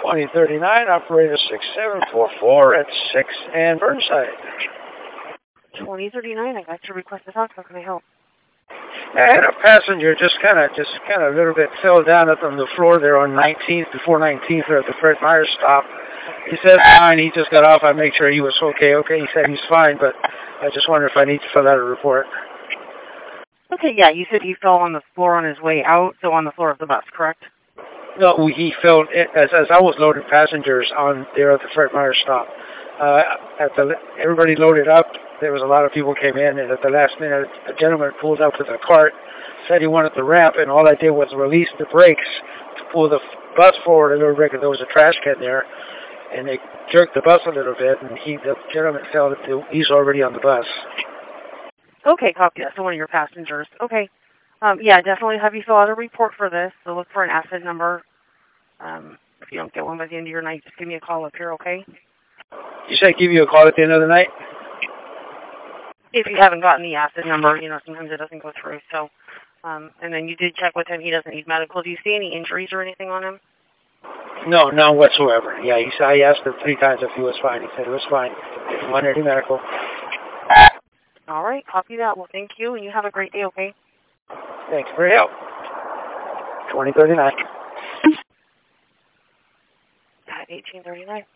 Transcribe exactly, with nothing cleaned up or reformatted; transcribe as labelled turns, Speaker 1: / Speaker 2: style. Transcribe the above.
Speaker 1: twenty thirty-nine, operator six seven four four at six and Burnside.
Speaker 2: twenty thirty-nine, I got your request to talk. How can I help?
Speaker 1: I had a passenger just kind of, just kind of a little bit fell down up on the floor there on nineteenth, before nineteenth, there at the Fred Meyer stop. He said fine, he just got off. I made sure he was okay. Okay, he said he's fine, but I just wonder if I need to fill out a report.
Speaker 2: Okay, yeah, you said he fell on the floor on his way out, so on the floor of the bus, correct?
Speaker 1: No, he fell as as I was loading passengers on there at the Fred Meyer stop. Uh, at the everybody loaded up. There was a lot of people came in, and at the last minute, a gentleman pulled up with a cart, said he wanted the ramp, and all I did was release the brakes to pull the bus forward a little bit, because there was a trash can there, and they jerked the bus a little bit, and he, the gentleman fell. He's already on the bus.
Speaker 2: Okay, copy that. So one of your passengers. Okay. Um, yeah, definitely have you fill out a report for this. So look for an asset number. Um, if you don't get one by the end of your night, just give me a call up here, okay?
Speaker 1: You said give you a call at the end of the night?
Speaker 2: If you haven't gotten the asset number, you know, sometimes it doesn't go through. So, um, and then you did check with him. He doesn't need medical. Do you see any injuries or anything on him?
Speaker 1: No, none whatsoever. Yeah, he said, I asked him three times if he was fine. He said it was fine. He didn't want any medical.
Speaker 2: All right, copy that. Well, thank you, and you have a great day, okay?
Speaker 1: Thanks for your help. twenty thirty-nine.
Speaker 2: At eighteen thirty-nine.